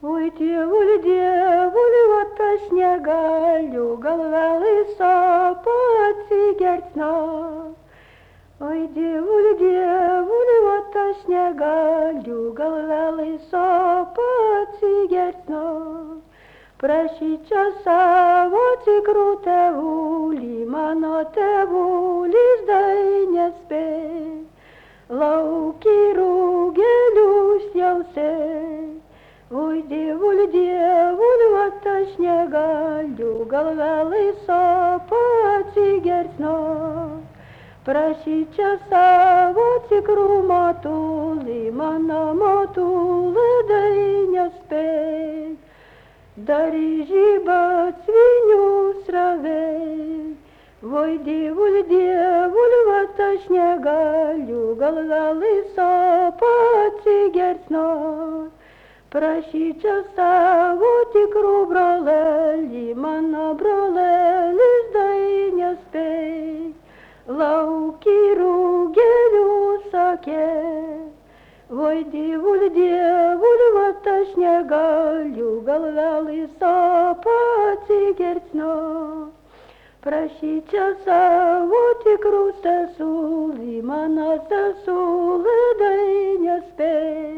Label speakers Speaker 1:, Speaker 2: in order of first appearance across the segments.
Speaker 1: Ой, dievuli, ot aš negaliu, gal vėlai sopo atsigertsno. Oi, dievuli, ot aš negaliu, gal vėlai sopo atsigertsno. Prašyčia savo tikrų tėvulį, mano tėvulis dai nespėj. Lauki rūgelių jausiai. Oi, dievuli, ot aš negaliu, gal vėlai sopo atsigertsno. Prašyčia savo tikrų motulį, mano motulį dai nespėj. Dar įžyba svinių sravei. Oi, dievuli, ot aš negaliu, gal vėlai sopo atsigertsno. Prašyčia savo tikrų brolelį, mano brolelis dai nespėj. Lauki rūgelių sakė. Oi, dievuli, ot aš negaliu, gal vėlai sopo atsigertsno. Prašyčia savo tikrų sesulį, mano sesulį dai nespėj.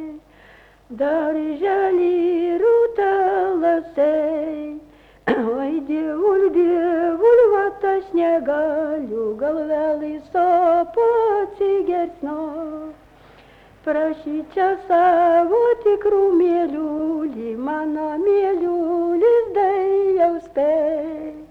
Speaker 1: Darželį rūtalasei. Oi, dievuli, ot aš negaliu, gal vėlai sopo atsigertsno. Prašyčia savo tikrų mėliulį, mano mėliulis dai jau spėj.